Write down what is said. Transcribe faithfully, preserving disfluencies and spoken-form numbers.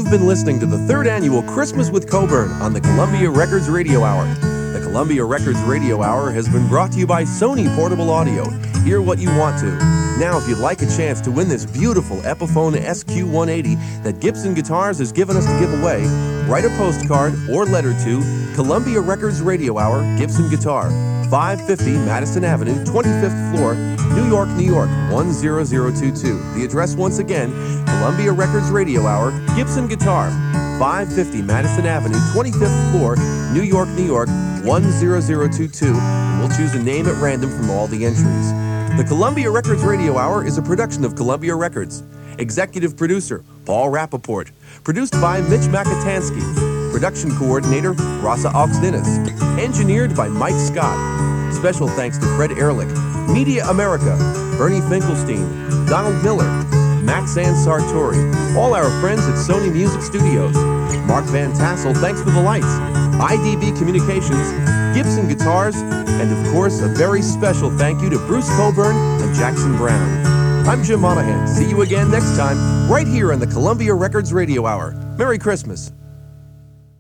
You've been listening to the third annual Christmas with Coburn on the Columbia Records Radio Hour. The Columbia Records Radio Hour has been brought to you by Sony Portable Audio. Hear what you want to. Now, if you'd like a chance to win this beautiful Epiphone S Q one eighty that Gibson Guitars has given us to give away, write a postcard or letter to Columbia Records Radio Hour, Gibson Guitar, five fifty Madison Avenue, twenty-fifth floor, New York, New York, one zero zero two two. The address once again, Columbia Records Radio Hour, Gibson Guitar, five fifty Madison Avenue, twenty-fifth floor, New York, New York, one zero zero two two. And we'll choose a name at random from all the entries. The Columbia Records Radio Hour is a production of Columbia Records. Executive producer, Paul Rappaport. Produced by Mitch Makatansky. Production coordinator, Rasa Auxninas. Engineered by Mike Scott. Special thanks to Fred Ehrlich, Media America, Bernie Finkelstein, Donald Miller, Max Sartori, all our friends at Sony Music Studios. Mark Van Tassel, thanks for the lights. I D B Communications, Gibson Guitars, and of course, a very special thank you to Bruce Coburn and Jackson Brown. I'm Jim Monahan. See you again next time, right here on the Columbia Records Radio Hour. Merry Christmas.